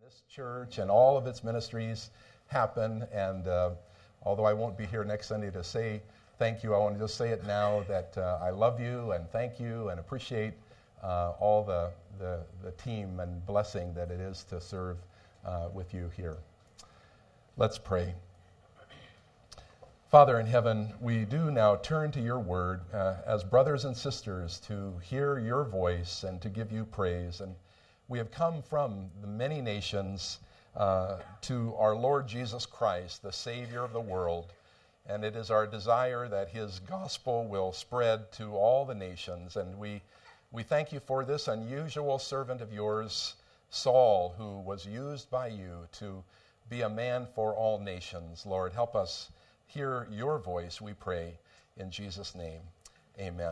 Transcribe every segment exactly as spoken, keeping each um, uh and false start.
this church and all of its ministries happen. And uh, although I won't be here next Sunday to say thank you, I want to just say it now that uh, I love you and thank you and appreciate uh, all the, the, the team and blessing that it is to serve uh, with you here. Let's pray. Father in heaven, we do now turn to your word uh, as brothers and sisters to hear your voice and to give you praise. And we have come from the many nations uh, to our Lord Jesus Christ, the Savior of the world. And it is our desire that his gospel will spread to all the nations. And we, we thank you for this unusual servant of yours, Saul, who was used by you to be a man for all nations. Lord, help us hear your voice, we pray, in Jesus' name. Amen.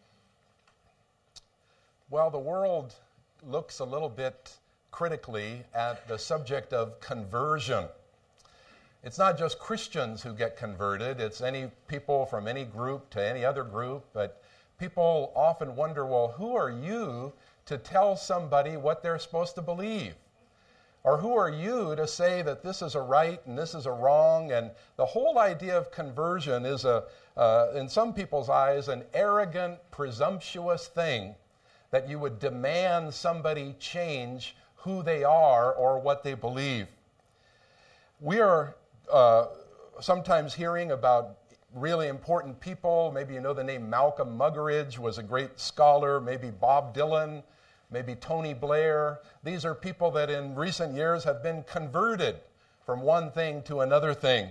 Well, the world looks a little bit critically at the subject of conversion. It's not just Christians who get converted. It's any people from any group to any other group. But people often wonder, well, who are you to tell somebody what they're supposed to believe? Or who are you to say that this is a right and this is a wrong? And the whole idea of conversion is, a, uh, in some people's eyes, an arrogant, presumptuous thing that you would demand somebody change who they are or what they believe. We are uh, sometimes hearing about really important people. Maybe you know the name Malcolm Muggeridge was a great scholar. Maybe Bob Dylan. Maybe Tony Blair. These are people that in recent years have been converted from one thing to another thing.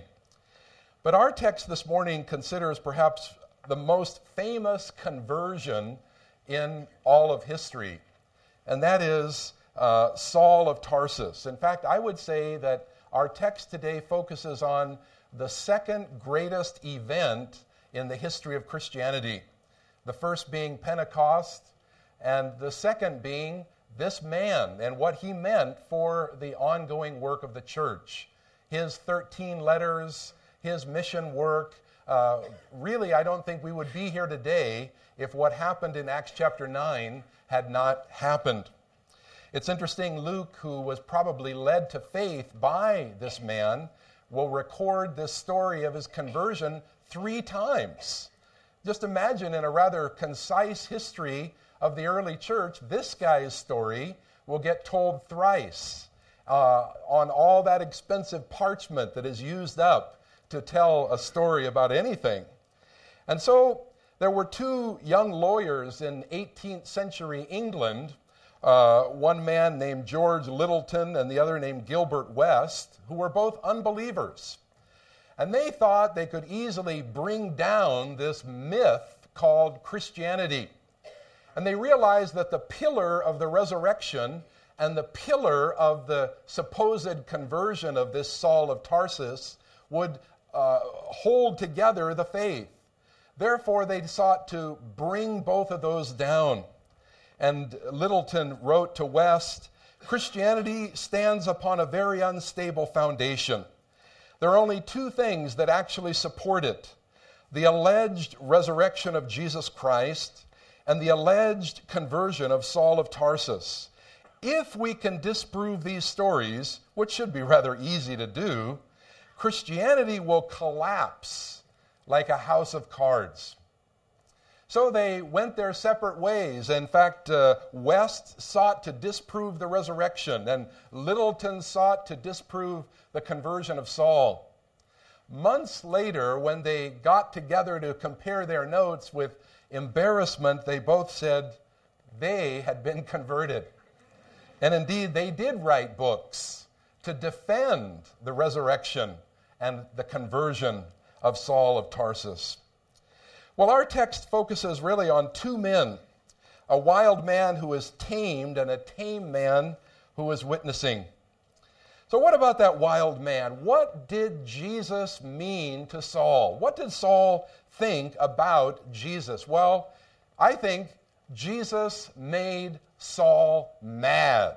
But our text this morning considers perhaps the most famous conversion in all of history, and that is uh, Saul of Tarsus. In fact, I would say that our text today focuses on the second greatest event in the history of Christianity, the first being Pentecost, and the second being this man and what he meant for the ongoing work of the church. His thirteen letters, his mission work. Uh, really, I don't think we would be here today if what happened in Acts chapter nine had not happened. It's interesting, Luke, who was probably led to faith by this man, will record this story of his conversion three times. Just imagine, in a rather concise history of the early church, this guy's story will get told thrice uh, on all that expensive parchment that is used up to tell a story about anything. And so there were two young lawyers in eighteenth century England, uh, one man named George Littleton and the other named Gilbert West, who were both unbelievers. And they thought they could easily bring down this myth called Christianity. And they realized that the pillar of the resurrection and the pillar of the supposed conversion of this Saul of Tarsus would uh, hold together the faith. Therefore, they sought to bring both of those down. And Littleton wrote to West, "Christianity stands upon a very unstable foundation. There are only two things that actually support it: the alleged resurrection of Jesus Christ and the alleged conversion of Saul of Tarsus. If we can disprove these stories, which should be rather easy to do, Christianity will collapse like a house of cards." So they went their separate ways. In fact, uh, West sought to disprove the resurrection, and Littleton sought to disprove the conversion of Saul. Months later, when they got together to compare their notes, with embarrassment, they both said they had been converted. And indeed, they did write books to defend the resurrection and the conversion of Saul of Tarsus. Well, our text focuses really on two men, a wild man who is tamed and a tame man who is witnessing. So what about that wild man? What did Jesus mean to Saul? What did Saul think about Jesus? Well, I think Jesus made Saul mad,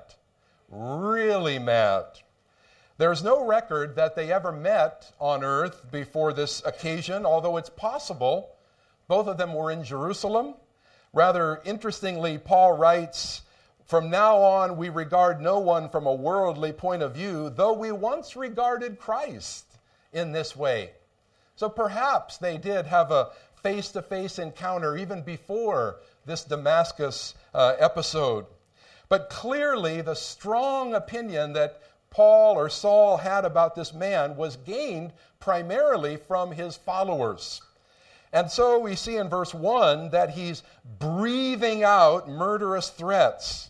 really mad. There's no record that they ever met on earth before this occasion, although it's possible. Both of them were in Jerusalem. Rather interestingly, Paul writes, From now on, we regard no one from a worldly point of view, though we once regarded Christ in this way. So perhaps they did have a face-to-face encounter even before this Damascus uh, episode. But clearly, the strong opinion that Paul or Saul had about this man was gained primarily from his followers. And so we see in verse one that he's breathing out murderous threats.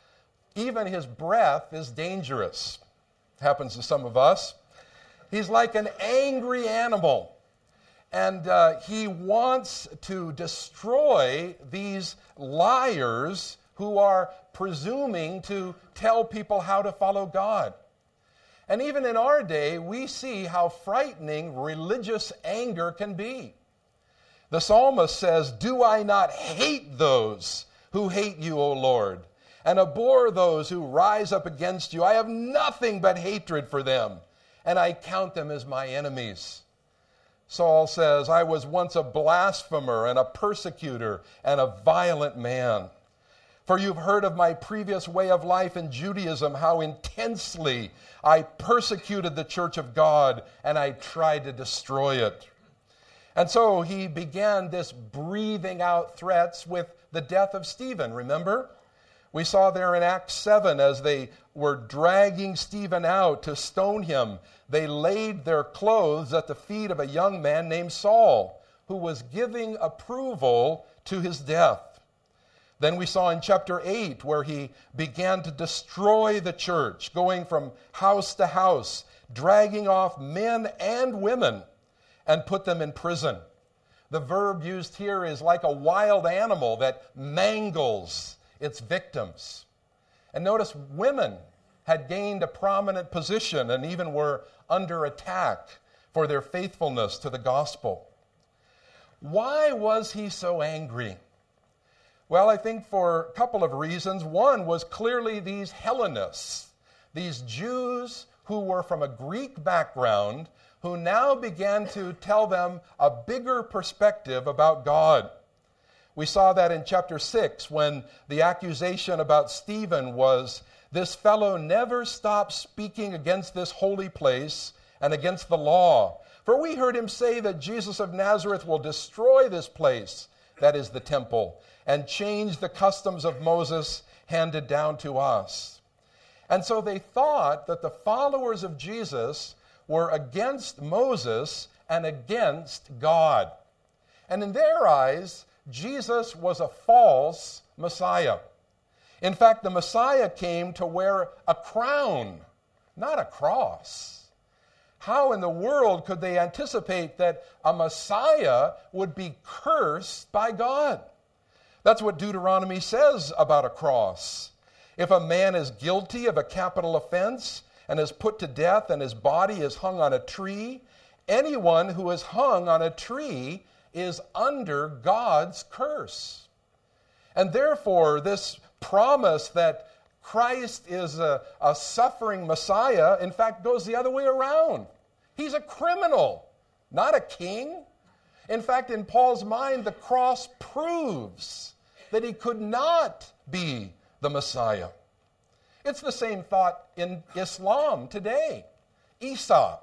Even his breath is dangerous. Happens to some of us. He's like an angry animal. And uh, he wants to destroy these liars who are presuming to tell people how to follow God. And even in our day, we see how frightening religious anger can be. The psalmist says, "Do I not hate those who hate you, O Lord, and abhor those who rise up against you? I have nothing but hatred for them, and I count them as my enemies." Saul says, "I was once a blasphemer and a persecutor and a violent man. For you've heard of my previous way of life in Judaism, how intensely I persecuted the church of God and I tried to destroy it." And so he began this breathing out threats with the death of Stephen, remember? We saw there in Acts seven, as they were dragging Stephen out to stone him, they laid their clothes at the feet of a young man named Saul, who was giving approval to his death. Then we saw in chapter eight where he began to destroy the church, going from house to house, dragging off men and women and put them in prison. The verb used here is like a wild animal that mangles its victims. And notice women had gained a prominent position and even were under attack for their faithfulness to the gospel. Why was he so angry? Well, I think for a couple of reasons. One was clearly these Hellenists, these Jews who were from a Greek background, who now began to tell them a bigger perspective about God. We saw that in chapter six when the accusation about Stephen was, "This fellow never stopped speaking against this holy place and against the law. For we heard him say that Jesus of Nazareth will destroy this place," that is the temple, "and change the customs of Moses handed down to us." And so they thought that the followers of Jesus were against Moses and against God. And in their eyes, Jesus was a false Messiah. In fact, the Messiah came to wear a crown, not a cross. How in the world could they anticipate that a Messiah would be cursed by God? That's what Deuteronomy says about a cross. If a man is guilty of a capital offense and is put to death and his body is hung on a tree, anyone who is hung on a tree is under God's curse. And therefore, this promise that Christ is a, a suffering Messiah, in fact, goes the other way around. He's a criminal, not a king. In fact, in Paul's mind, the cross proves that he could not be the Messiah. It's the same thought in Islam today. Isa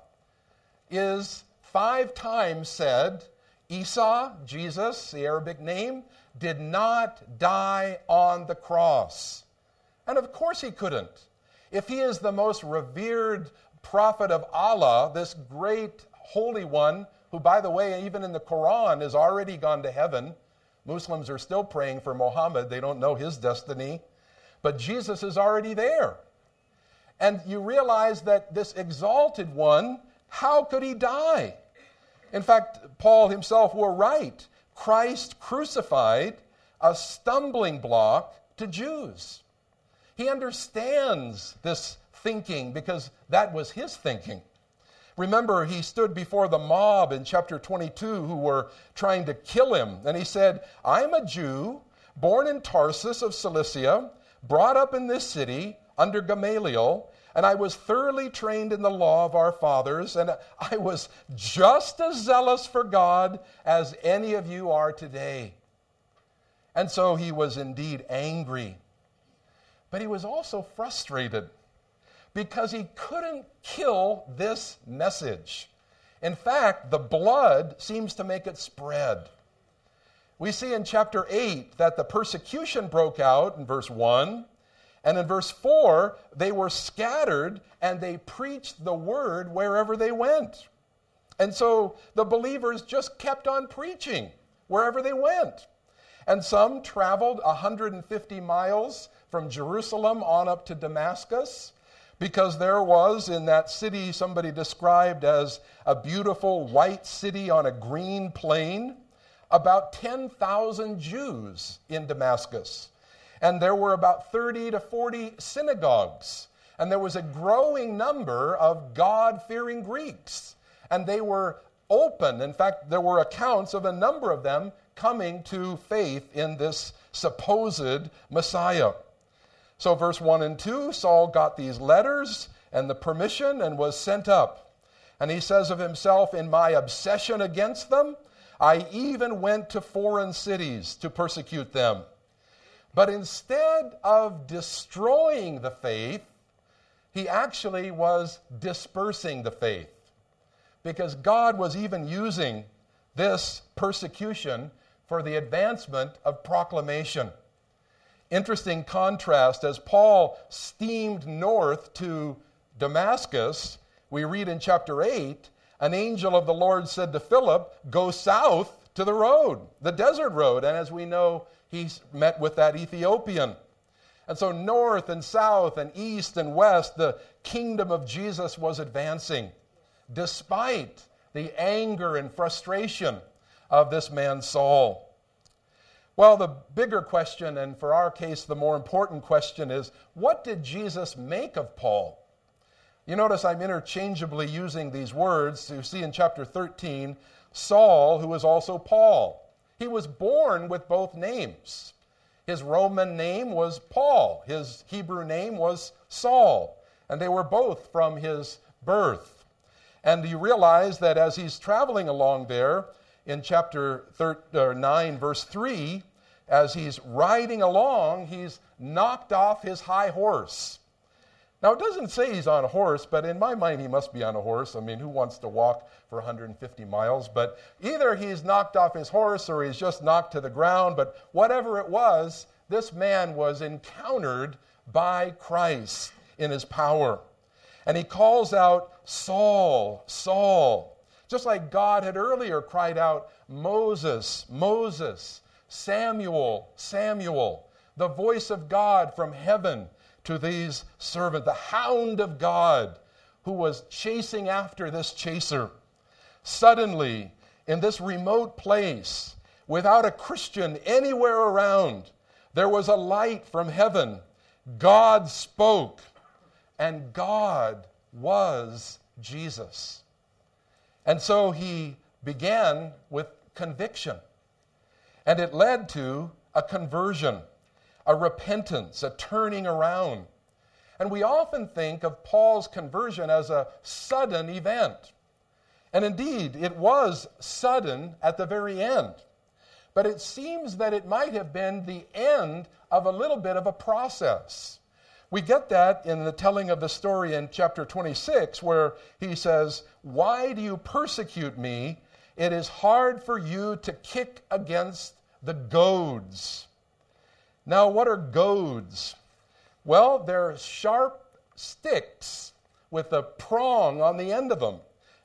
is five times said, Isa, Jesus, the Arabic name, did not die on the cross. And of course he couldn't. If he is the most revered prophet of Allah, this great holy one, who, by the way, even in the Quran has already gone to heaven. Muslims are still praying for Muhammad. They don't know his destiny. But Jesus is already there. And you realize that this exalted one, how could he die? In fact, Paul himself will write, Christ crucified, a stumbling block to Jews. He understands this thinking because that was his thinking. Remember, he stood before the mob in chapter twenty-two who were trying to kill him. And he said, I'm a Jew, born in Tarsus of Cilicia, brought up in this city under Gamaliel, and I was thoroughly trained in the law of our fathers, and I was just as zealous for God as any of you are today. And so he was indeed angry. But he was also frustrated because he couldn't kill this message. In fact, the blood seems to make it spread. We see in chapter eight that the persecution broke out in verse one, and in verse four, they were scattered and they preached the word wherever they went. And so the believers just kept on preaching wherever they went. And some traveled one hundred fifty miles from Jerusalem on up to Damascus, because there was in that city somebody described as a beautiful white city on a green plain, about ten thousand Jews in Damascus. And there were about thirty to forty synagogues. And there was a growing number of God-fearing Greeks. And they were open. In fact, there were accounts of a number of them coming to faith in this supposed Messiah. So verse one and two, Saul got these letters and the permission and was sent up. And he says of himself, in my obsession against them, I even went to foreign cities to persecute them. But instead of destroying the faith, he actually was dispersing the faith. Because God was even using this persecution for the advancement of proclamation. Interesting contrast, as Paul steamed north to Damascus, we read in chapter eight, an angel of the Lord said to Philip, go south to the road, the desert road. And as we know, he met with that Ethiopian. And so north and south and east and west, the kingdom of Jesus was advancing, despite the anger and frustration of this man Saul. Well, the bigger question, and for our case, the more important question is, what did Jesus make of Paul? You notice I'm interchangeably using these words. You see in chapter thirteen, Saul, who is also Paul. He was born with both names. His Roman name was Paul. His Hebrew name was Saul. And they were both from his birth. And you realize that as he's traveling along there, in chapter nine, verse three, as he's riding along, he's knocked off his high horse. Now, it doesn't say he's on a horse, but in my mind, he must be on a horse. I mean, who wants to walk for one hundred fifty miles? But either he's knocked off his horse or he's just knocked to the ground. But whatever it was, this man was encountered by Christ in his power. And he calls out, Saul, Saul. Just like God had earlier cried out, Moses, Moses, Samuel, Samuel. The voice of God from heaven to these servants, the hound of God who was chasing after this chaser. Suddenly, in this remote place, without a Christian anywhere around, there was a light from heaven. God spoke, and God was Jesus. And so he began with conviction, and it led to a conversion, a repentance, a turning around. And we often think of Paul's conversion as a sudden event. And indeed, it was sudden at the very end. But it seems that it might have been the end of a little bit of a process. We get that in the telling of the story in chapter twenty-six, where he says, "Why do you persecute me? It is hard for you to kick against the goads." Now, what are goads? Well, they're sharp sticks with a prong on the end of them,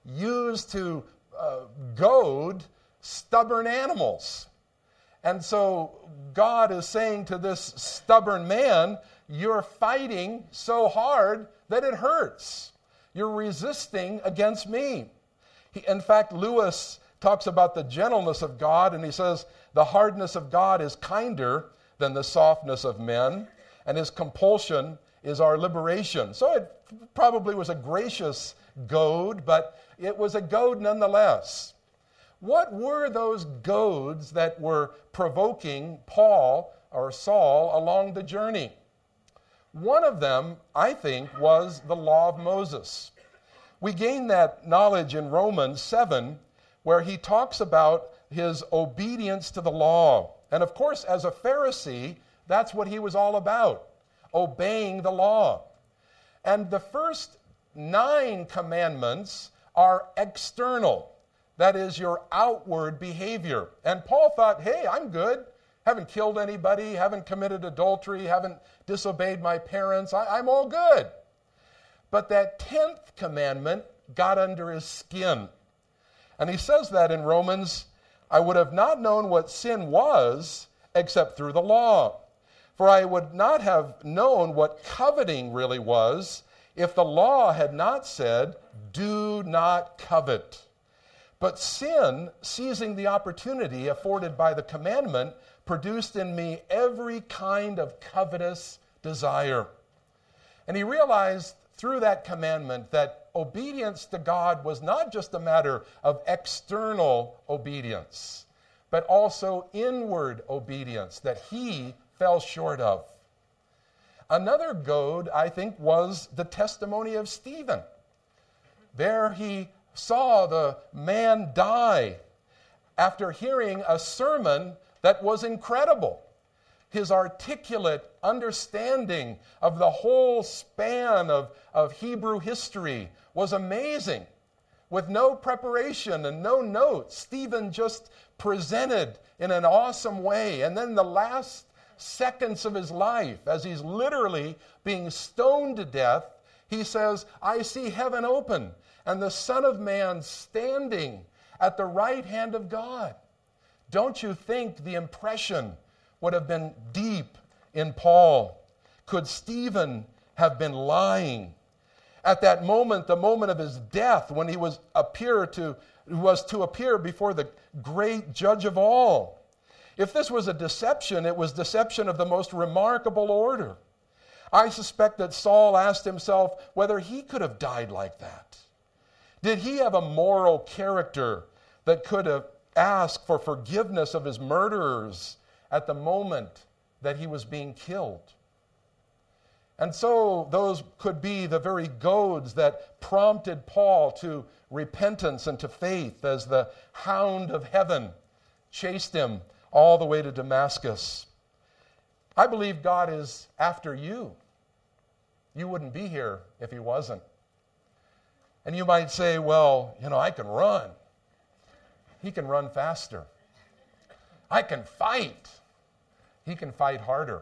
used to uh, goad stubborn animals. And so God is saying to this stubborn man, you're fighting so hard that it hurts. You're resisting against me. He, in fact, Lewis talks about the gentleness of God, and he says, the hardness of God is kinder than the softness of men, and his compulsion is our liberation. So it probably was a gracious goad, but it was a goad nonetheless. What were those goads that were provoking Paul or Saul along the journey? One of them, I think, was the law of Moses. We gain that knowledge in Romans seven, where he talks about his obedience to the law. And of course, as a Pharisee, that's what he was all about. obeying the law. And the first nine commandments are external. That is your outward behavior. And Paul thought, hey, I'm good. Haven't killed anybody, haven't committed adultery, haven't disobeyed my parents. I, I'm all good. But that tenth commandment got under his skin. And he says that in Romans, I would have not known what sin was except through the law. For I would not have known what coveting really was if the law had not said, do not covet. But sin, seizing the opportunity afforded by the commandment, produced in me every kind of covetous desire. And he realized through that commandment that obedience to God was not just a matter of external obedience, but also inward obedience that he fell short of. Another goad, I think, was the testimony of Stephen. There he saw the man die after hearing a sermon that was incredible. His articulate understanding of the whole span of, of Hebrew history was amazing. With no preparation and no notes, Stephen just presented in an awesome way. And then the last seconds of his life, as he's literally being stoned to death, he says, I see heaven open and the Son of Man standing at the right hand of God. Don't you think the impression would have been deep in Paul? Could Stephen have been lying? At that moment, the moment of his death, when he was appear to was to appear before the great judge of all. If this was a deception, it was deception of the most remarkable order. I suspect that Saul asked himself whether he could have died like that. Did he have a moral character that could have asked for forgiveness of his murderers at the moment that he was being killed? And so those could be the very goads that prompted Paul to repentance and to faith as the hound of heaven chased him all the way to Damascus. I believe God is after you. You wouldn't be here if he wasn't. And you might say, well, you know, I can run. He can run faster. I can fight. He can fight harder.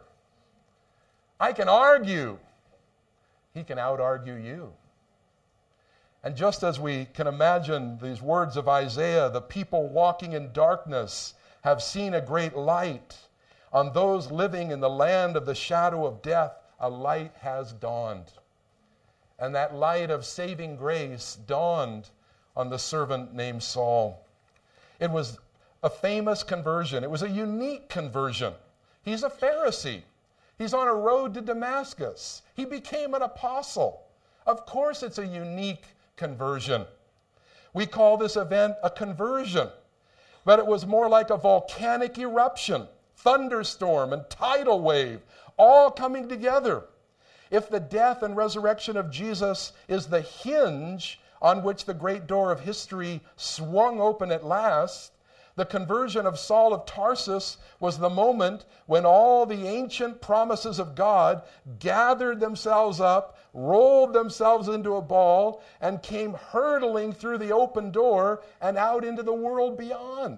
I can argue. He can out-argue you. And just as we can imagine these words of Isaiah, the people walking in darkness have seen a great light. On those living in the land of the shadow of death, a light has dawned. And that light of saving grace dawned on the servant named Saul. It was a famous conversion. It was a unique conversion. He's a Pharisee. He's on a road to Damascus. He became an apostle. Of course it's a unique conversion. We call this event a conversion. But it was more like a volcanic eruption, thunderstorm and tidal wave, all coming together. If the death and resurrection of Jesus is the hinge on which the great door of history swung open at last, the conversion of Saul of Tarsus was the moment when all the ancient promises of God gathered themselves up, rolled themselves into a ball, and came hurtling through the open door and out into the world beyond.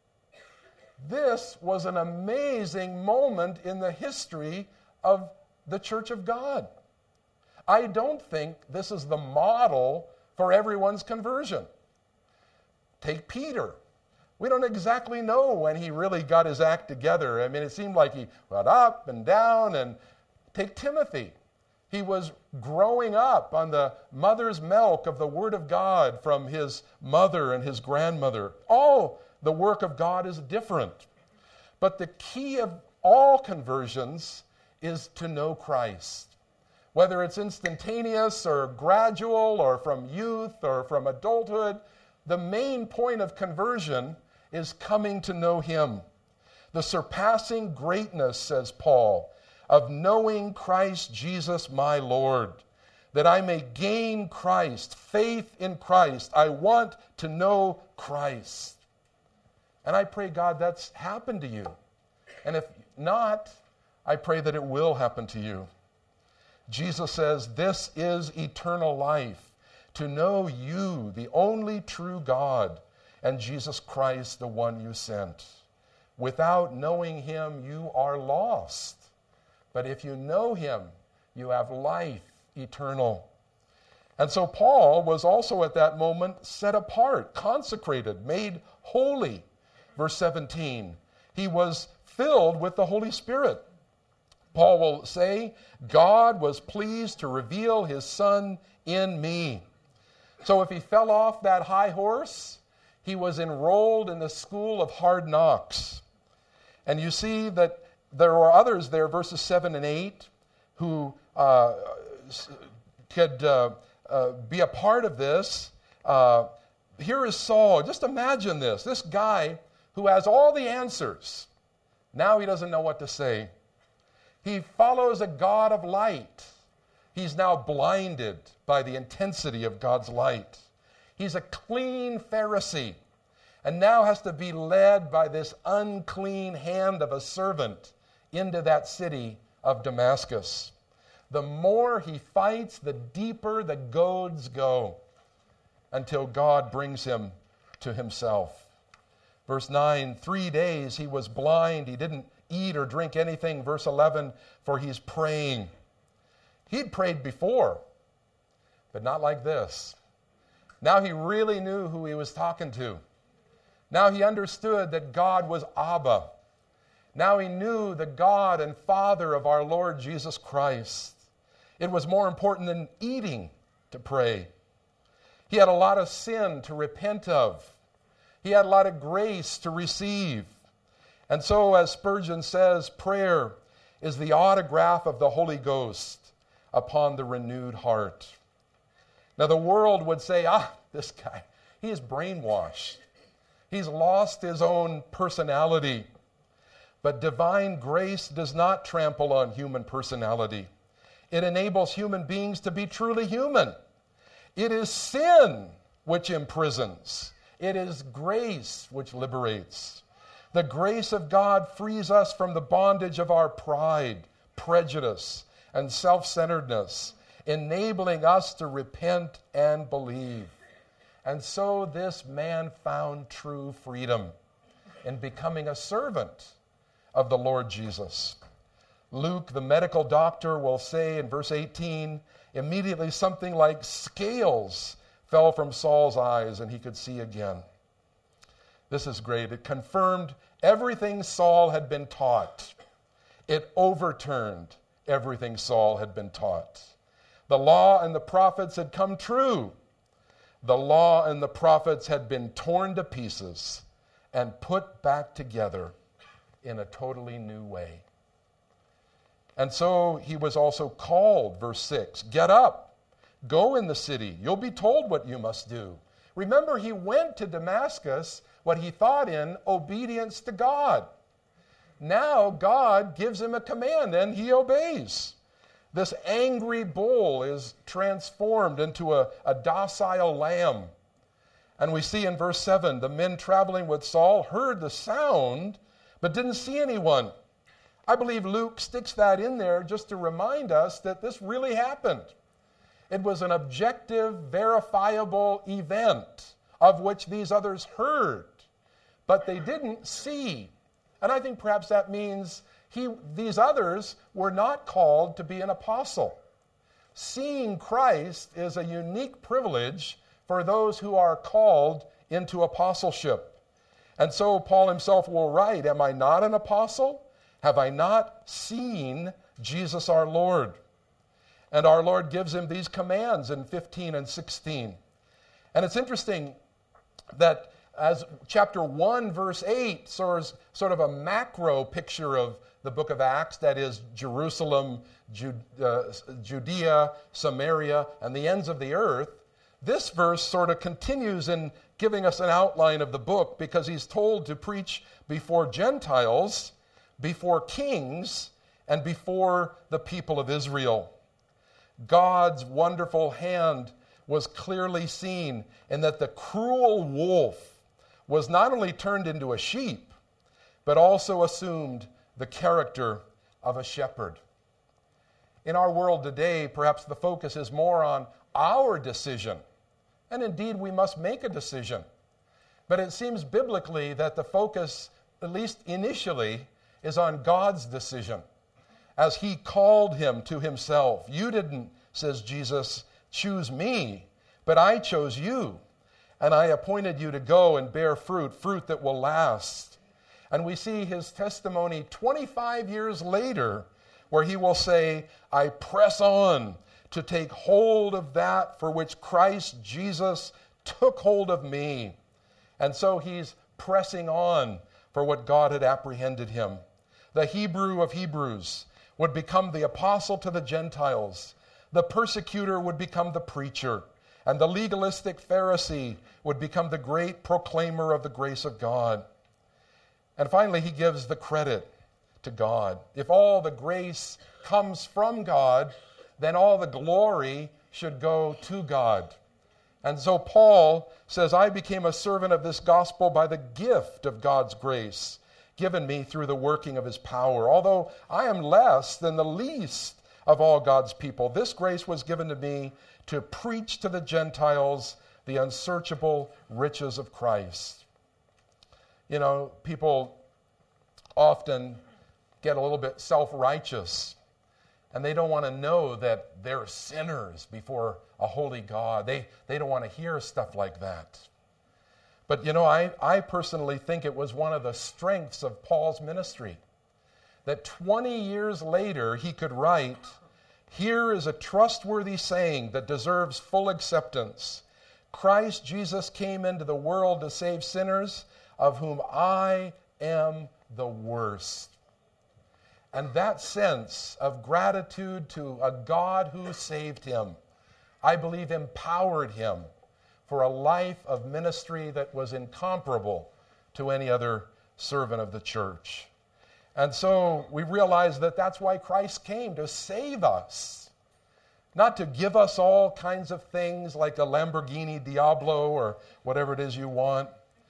This was an amazing moment in the history of the Church of God. I don't think this is the model for everyone's conversion. Take Peter. We don't exactly know when he really got his act together. I mean, it seemed like he went up and down. And take Timothy. He was growing up on the mother's milk of the Word of God from his mother and his grandmother. All the work of God is different. But the key of all conversions is to know Christ. Whether it's instantaneous or gradual or from youth or from adulthood, the main point of conversion is coming to know Him. The surpassing greatness, says Paul, of knowing Christ Jesus my Lord, that I may gain Christ, faith in Christ. I want to know Christ. And I pray, God, that's happened to you. And if not, I pray that it will happen to you. Jesus says, "This is eternal life, to know you, the only true God, and Jesus Christ, the one you sent. Without knowing him, you are lost. But if you know him, you have life eternal." And so Paul was also at that moment set apart, consecrated, made holy. Verse seventeen, he was filled with the Holy Spirit. Paul will say, "God was pleased to reveal his Son in me." So if he fell off that high horse, he was enrolled in the school of hard knocks. And you see that there were others there, verses seven and eight, who uh, could uh, uh, be a part of this. Uh, here is Saul. Just imagine this. This guy who has all the answers. Now he doesn't know what to say. He follows a God of light. He's now blinded by the intensity of God's light. He's a clean Pharisee and now has to be led by this unclean hand of a servant into that city of Damascus. The more he fights, the deeper the goads go until God brings him to himself. Verse nine, three days he was blind. He didn't eat or drink anything. Verse eleven, for he's praying. He'd prayed before, but not like this. Now he really knew who he was talking to. Now he understood that God was Abba. Now he knew the God and Father of our Lord Jesus Christ. It was more important than eating to pray. He had a lot of sin to repent of. He had a lot of grace to receive. And so, as Spurgeon says, prayer is the autograph of the Holy Ghost upon the renewed heart. Now, the world would say, ah, this guy, he is brainwashed. He's lost his own personality. But divine grace does not trample on human personality. It enables human beings to be truly human. It is sin which imprisons. It is grace which liberates. The grace of God frees us from the bondage of our pride, prejudice, and self-centeredness, enabling us to repent and believe. And so this man found true freedom in becoming a servant of the Lord Jesus. Luke, the medical doctor, will say in verse eighteen, immediately something like scales fell from Saul's eyes and he could see again. This is great. It confirmed everything Saul had been taught. It overturned everything Saul had been taught. The law and the prophets had come true. The law and the prophets had been torn to pieces and put back together in a totally new way. And so he was also called, verse six, get up, go in the city. You'll be told what you must do. Remember, he went to Damascus, what he thought in obedience to God. Now God gives him a command and he obeys. This angry bull is transformed into a, a docile lamb. And we see in verse seven, the men traveling with Saul heard the sound, but didn't see anyone. I believe Luke sticks that in there just to remind us that this really happened. It was an objective, verifiable event of which these others heard, but they didn't see. And I think perhaps that means he, these others were not called to be an apostle. Seeing Christ is a unique privilege for those who are called into apostleship. And so Paul himself will write, am I not an apostle? Have I not seen Jesus our Lord? And our Lord gives him these commands in fifteen and sixteen. And it's interesting that as chapter one, verse eight, sort of a macro picture of the book of Acts, that is Jerusalem, Judea, Samaria, and the ends of the earth, this verse sort of continues in giving us an outline of the book because he's told to preach before Gentiles, before kings, and before the people of Israel. God's wonderful hand was clearly seen in that the cruel wolf was not only turned into a sheep, but also assumed the character of a shepherd. In our world today, perhaps the focus is more on our decision. And indeed, we must make a decision. But it seems biblically that the focus, at least initially, is on God's decision. As he called him to himself. You didn't, says Jesus, choose me, but I chose you. And I appointed you to go and bear fruit, fruit that will last. And we see his testimony twenty-five years later, where he will say, I press on to take hold of that for which Christ Jesus took hold of me. And so he's pressing on for what God had apprehended him. The Hebrew of Hebrews would become the apostle to the Gentiles. The persecutor would become the preacher. And the legalistic Pharisee would become the great proclaimer of the grace of God. And finally, he gives the credit to God. If all the grace comes from God, then all the glory should go to God. And so Paul says, I became a servant of this gospel by the gift of God's grace given me through the working of his power. Although I am less than the least of all God's people, this grace was given to me to preach to the Gentiles the unsearchable riches of Christ. You know, people often get a little bit self-righteous, and they don't want to know that they're sinners before a holy God. They, they don't want to hear stuff like that. But, you know, I, I personally think it was one of the strengths of Paul's ministry, that twenty years later he could write, here is a trustworthy saying that deserves full acceptance. Christ Jesus came into the world to save sinners, of whom I am the worst. And that sense of gratitude to a God who saved him, I believe empowered him for a life of ministry that was incomparable to any other servant of the church. And so we realize that that's why Christ came, to save us. Not to give us all kinds of things like a Lamborghini Diablo or whatever it is you want.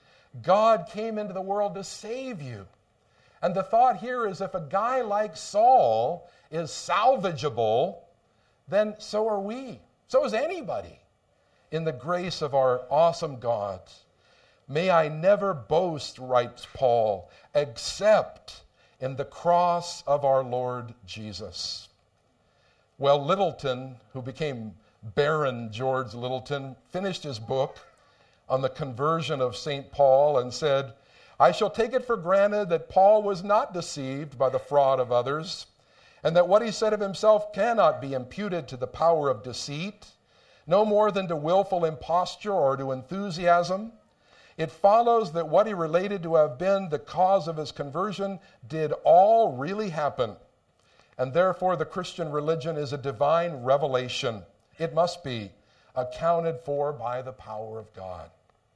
God came into the world to save you. And the thought here is if a guy like Saul is salvageable, then so are we. So is anybody in the grace of our awesome God. May I never boast, writes Paul, except in the cross of our Lord Jesus. Well, Littleton, who became Baron George Littleton, finished his book on the conversion of Saint Paul and said, I shall take it for granted that Paul was not deceived by the fraud of others, and that what he said of himself cannot be imputed to the power of deceit, no more than to willful imposture or to enthusiasm. It follows that what he related to have been the cause of his conversion did all really happen, and therefore the Christian religion is a divine revelation. It must be accounted for by the power of God.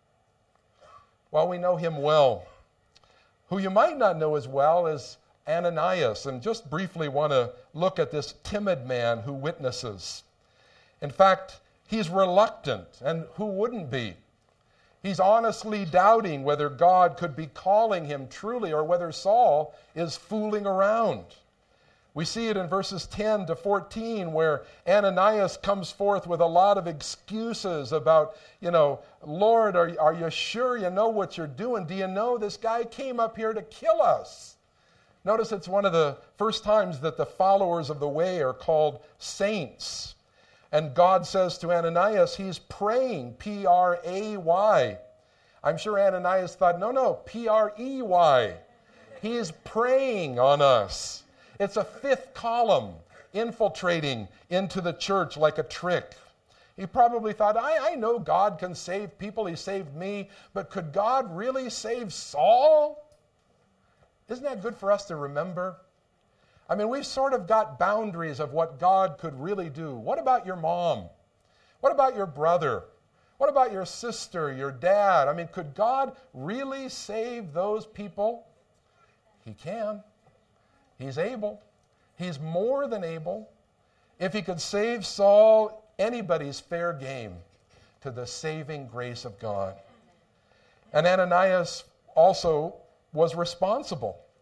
Well, we know him well. Who you might not know as well is Ananias, and just briefly want to look at this timid man who witnesses. In fact, he's reluctant, and who wouldn't be? He's honestly doubting whether God could be calling him truly or whether Saul is fooling around. We see it in verses ten to fourteen where Ananias comes forth with a lot of excuses about, you know, Lord, are, are you sure you know what you're doing? Do you know this guy came up here to kill us? Notice it's one of the first times that the followers of the way are called saints. And God says to Ananias, he's praying, P R A Y. I'm sure Ananias thought, no, no, P R E Y. He's praying on us. It's a fifth column infiltrating into the church like a trick. He probably thought, I, I know God can save people. He saved me. But could God really save Saul? Isn't that good for us to remember? I mean, we've sort of got boundaries of what God could really do. What about your mom? What about your brother? What about your sister, your dad? I mean, could God really save those people? He can. He's able. He's more than able. If he could save Saul, anybody's fair game to the saving grace of God. And Ananias also was responsible.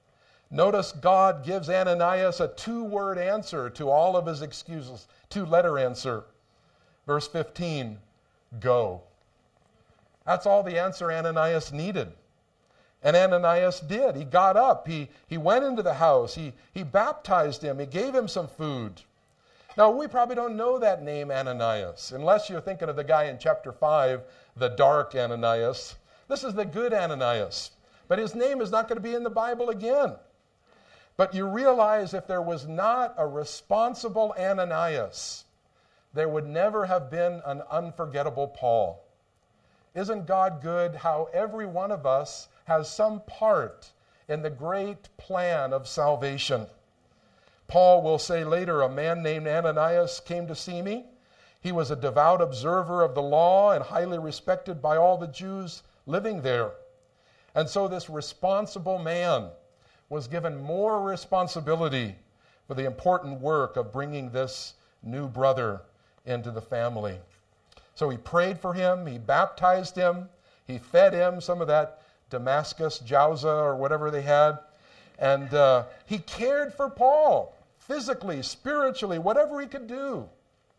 Notice God gives Ananias a two-word answer to all of his excuses, two-letter answer. Verse fifteen, go. That's all the answer Ananias needed. And Ananias did. He got up. He, he went into the house. He, he baptized him. He gave him some food. Now, we probably don't know that name Ananias, unless you're thinking of the guy in chapter five, the dark Ananias. This is the good Ananias. But his name is not going to be in the Bible again. But you realize if there was not a responsible Ananias, there would never have been an unforgettable Paul. Isn't God good how every one of us has some part in the great plan of salvation? Paul will say later, a man named Ananias came to see me. He was a devout observer of the law and highly respected by all the Jews living there. And so this responsible man was given more responsibility for the important work of bringing this new brother into the family. So he prayed for him, he baptized him, he fed him some of that Damascus jauza or whatever they had, and uh, he cared for Paul physically, spiritually, whatever he could do.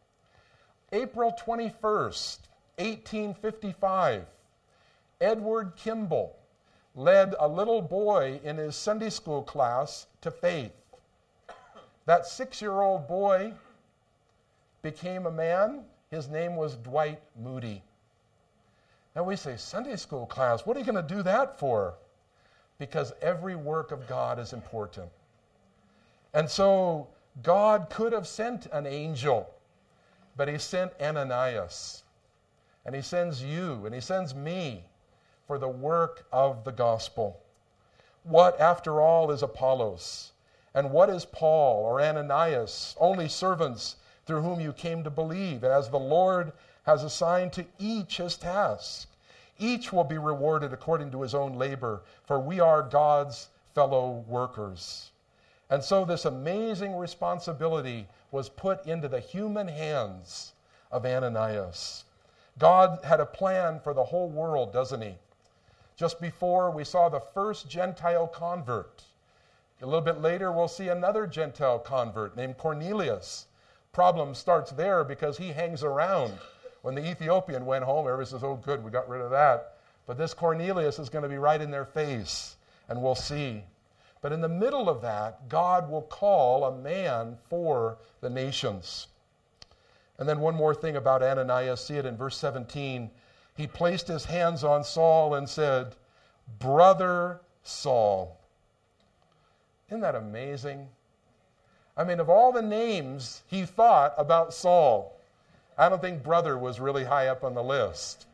April twenty-first, eighteen fifty-five, Edward Kimball led a little boy in his Sunday school class to faith. That six-year-old boy became a man. His name was Dwight Moody. Now we say, Sunday school class, what are you going to do that for? Because every work of God is important. And so God could have sent an angel, but he sent Ananias. And he sends you, and he sends me for the work of the gospel. What, after all, is Apollos? And what is Paul or Ananias? Only servants through whom you came to believe, as the Lord has assigned to each his task. Each will be rewarded according to his own labor, for we are God's fellow workers. And so this amazing responsibility was put into the human hands of Ananias. God had a plan for the whole world, doesn't he? Just before, we saw the first Gentile convert. A little bit later, we'll see another Gentile convert named Cornelius. Problem starts there because he hangs around. When the Ethiopian went home, everybody says, oh, good, we got rid of that. But this Cornelius is going to be right in their face, and we'll see. But in the middle of that, God will call a man for the nations. And then one more thing about Ananias, see it in verse seventeen. He placed his hands on Saul and said, Brother Saul. Isn't that amazing? I mean, of all the names he thought about Saul, I don't think brother was really high up on the list.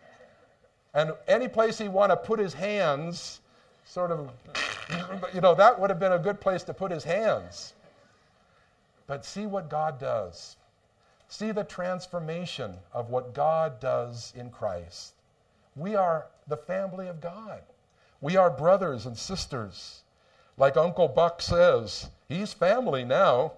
And any place he wanted to put his hands, sort of, you know, that would have been a good place to put his hands. But see what God does. See the transformation of what God does in Christ. We are the family of God. We are brothers and sisters. Like Uncle Buck says, he's family now.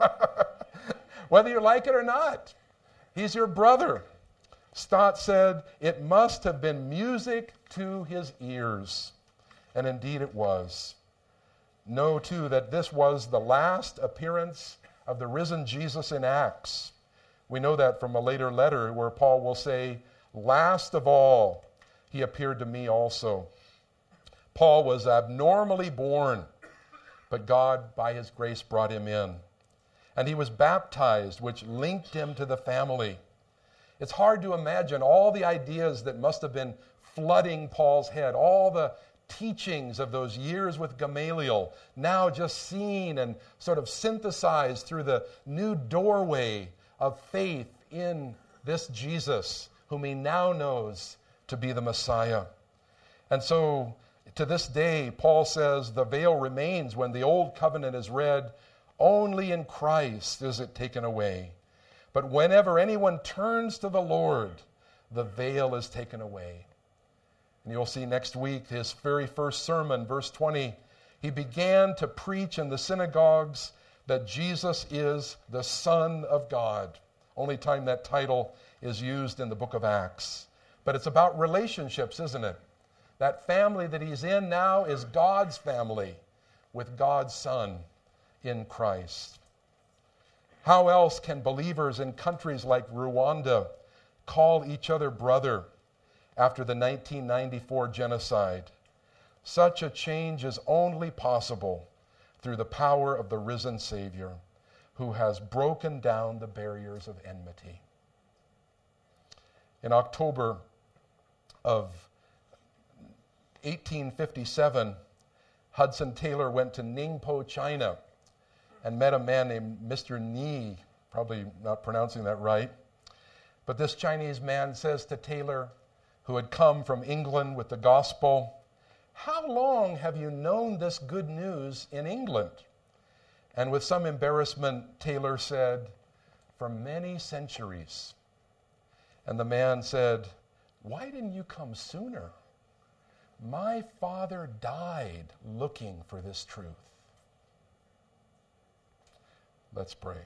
Whether you like it or not, he's your brother. Stott said, it must have been music to his ears. And indeed it was. Know, too, that this was the last appearance of the risen Jesus in Acts. We know that from a later letter where Paul will say, last of all, he appeared to me also. Paul was abnormally born, but God, by his grace, brought him in. And he was baptized, which linked him to the family. It's hard to imagine all the ideas that must have been flooding Paul's head, all the teachings of those years with Gamaliel, now just seen and sort of synthesized through the new doorway of faith in this Jesus, whom he now knows to be the Messiah. And so, to this day, Paul says, the veil remains when the old covenant is read. Only in Christ is it taken away. But whenever anyone turns to the Lord, the veil is taken away. And you'll see next week his very first sermon, verse twenty. He began to preach in the synagogues that Jesus is the Son of God. Only time that title is used in the book of Acts. But it's about relationships, isn't it? That family that he's in now is God's family. with God's Son in Christ. How else can believers in countries like Rwanda call each other brother after the nineteen ninety-four genocide? Such a change is only possible through the power of the risen Savior, who has broken down the barriers of enmity. In October of eighteen fifty-seven, Hudson Taylor went to Ningpo, China, and met a man named Mister Ni, probably not pronouncing that right. But this Chinese man says to Taylor, who had come from England with the gospel, "How long have you known this good news in England?" And with some embarrassment, Taylor said, "For many centuries." And the man said, "Why didn't you come sooner? My father died looking for this truth." Let's pray.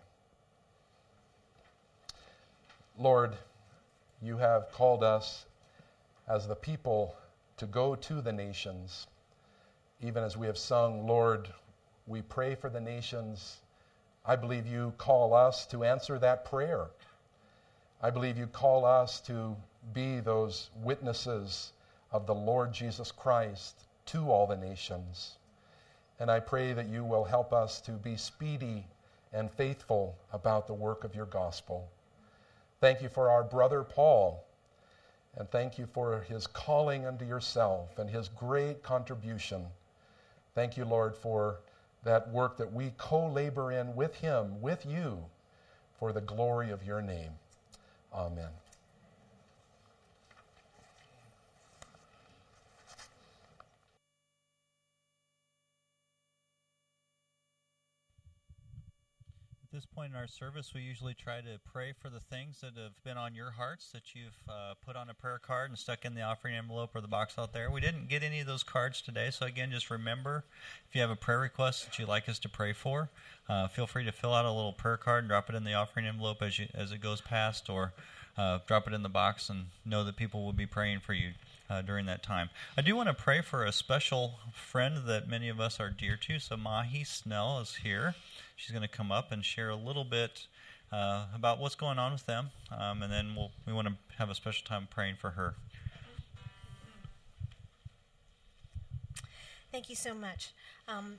Lord, you have called us as the people to go to the nations. Even as we have sung, Lord, we pray for the nations. I believe you call us to answer that prayer. I believe you call us to be those witnesses of the Lord Jesus Christ to all the nations. And I pray that you will help us to be speedy and faithful about the work of your gospel. Thank you for our brother Paul, and thank you for his calling unto yourself and his great contribution. Thank you, Lord, for that work that we co-labor in with him, with you, for the glory of your name. Amen. At this point in our service, we usually try to pray for the things that have been on your hearts that you've uh, put on a prayer card and stuck in the offering envelope or the box out there. We didn't get any of those cards today, so again, just remember, if you have a prayer request that you'd like us to pray for, uh, feel free to fill out a little prayer card and drop it in the offering envelope as you, as it goes past, or uh, drop it in the box and know that people will be praying for you uh, during that time. I do want to pray for a special friend that many of us are dear to, so Mahi Snell is here. She's going to come up and share a little bit uh, about what's going on with them, um, and then we'll, we want to have a special time praying for her. Thank you so much. Um,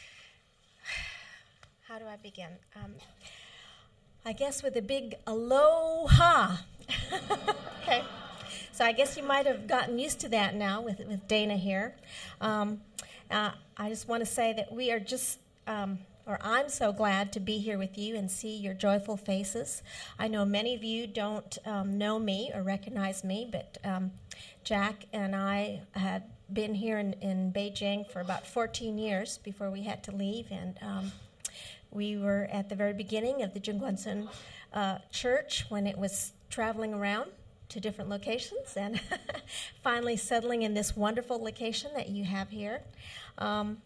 how do I begin? Um, I guess with a big aloha. Okay. So I guess you might have gotten used to that now with, with Dana here. Um, uh, I just want to say that we are just... Um, Or I'm so glad to be here with you and see your joyful faces. I know many of you don't um, know me or recognize me, but um, Jack and I had been here in, in Beijing for about fourteen years before we had to leave, and um, we were at the very beginning of the Jingguansun uh, Church when it was traveling around to different locations and finally settling in this wonderful location that you have here. Um,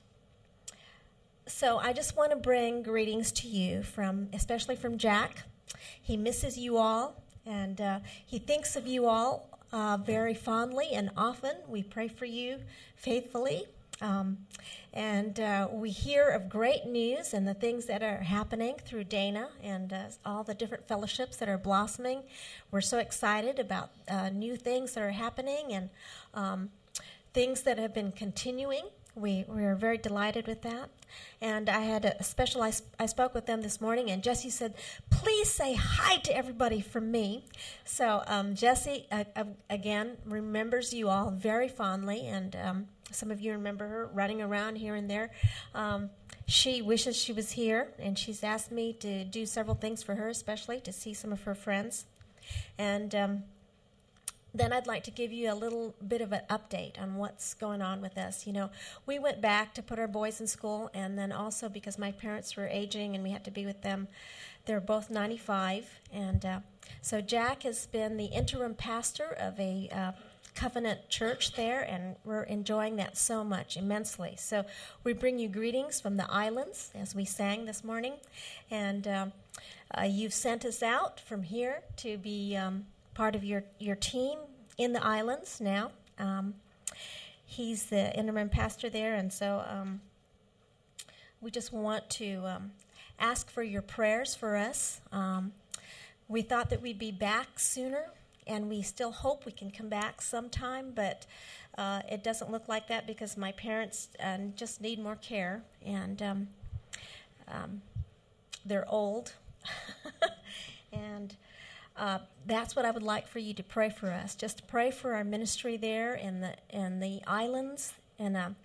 So I just want to bring greetings to you, from, especially from Jack. He misses you all, and uh, he thinks of you all uh, very fondly and often. We pray for you faithfully, um, and uh, we hear of great news and the things that are happening through Dana and uh, all the different fellowships that are blossoming. We're so excited about uh, new things that are happening and um, things that have been continuing. We, we are very delighted with that. And I had a special, I, I spoke with them this morning, and Jesse said, please say hi to everybody from me. So um, Jesse, uh, uh, again, remembers you all very fondly, and um, some of you remember her running around here and there. Um, she wishes she was here, and she's asked me to do several things for her, especially to see some of her friends. And um, then I'd like to give you a little bit of an update on what's going on with us. You know, we went back to put our boys in school, and then also because my parents were aging and we had to be with them. They're both ninety-five, and uh, so Jack has been the interim pastor of a uh, Covenant church there, and we're enjoying that so much, immensely. So we bring you greetings from the islands, as we sang this morning, and uh, uh, you've sent us out from here to be um, part of your, your team in the islands now. Um, he's the interim pastor there, and so um, we just want to um, ask for your prayers for us. Um, we thought that we'd be back sooner, and we still hope we can come back sometime, but uh, it doesn't look like that because my parents uh, just need more care, and um, um, they're old. and uh, that's what I would like for you to pray for us. Just pray for our ministry there in the in the islands. And uh,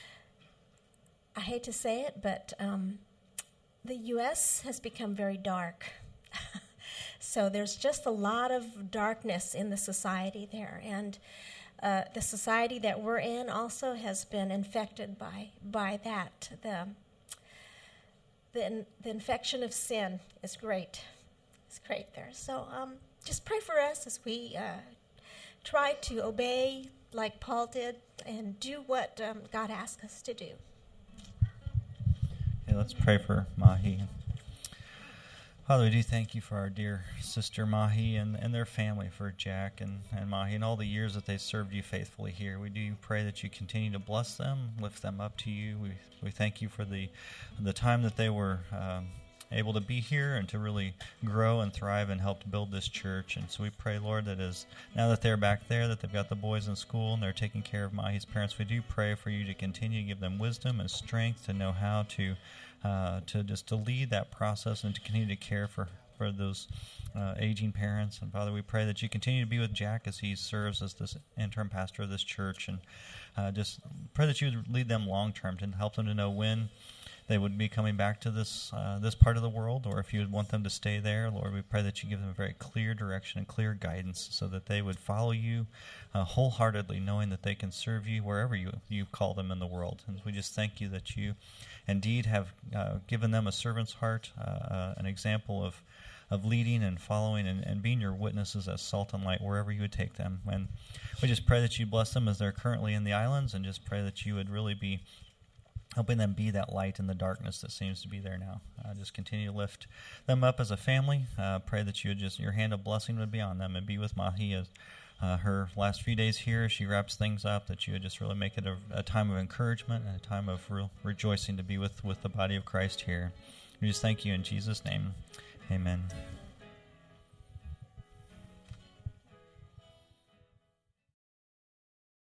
I hate to say it, but um, the U S has become very dark. So there's just a lot of darkness in the society there, and uh, the society that we're in also has been infected by by that. The the, the infection of sin is great. It's great there. So um, just pray for us as we uh, try to obey like Paul did and do what um, God asked us to do. Okay, let's pray for Mahi. Father, we do thank you for our dear sister Mahi and, and their family, for Jack and, and Mahi, and all the years that they served you faithfully here. We do pray that you continue to bless them, lift them up to you. We we thank you for the the time that they were um, able to be here and to really grow and thrive and help to build this church. And so we pray, Lord, that as now that they're back there, that they've got the boys in school and they're taking care of Mahi's parents, we do pray for you to continue to give them wisdom and strength to know how to Uh, to just to lead that process and to continue to care for, for those uh, aging parents. And Father, we pray that you continue to be with Jack as he serves as this interim pastor of this church, and uh, just pray that you would lead them long term to help them to know when they would be coming back to this uh, this part of the world, or if you would want them to stay there. Lord, we pray that you give them a very clear direction and clear guidance so that they would follow you uh, wholeheartedly, knowing that they can serve you wherever you, you call them in the world. And we just thank you that you indeed have uh, given them a servant's heart, uh, uh, an example of of leading and following and, and being your witnesses as salt and light wherever you would take them. And we just pray that you bless them as they're currently in the islands, and just pray that you would really be helping them be that light in the darkness that seems to be there now. Uh, just continue to lift them up as a family. Uh, pray that you would just, your hand of blessing would be on them and be with Mahi as uh, her last few days here. She wraps things up, that you would just really make it a, a time of encouragement and a time of real rejoicing to be with, with the body of Christ here. We just thank you in Jesus' name. Amen.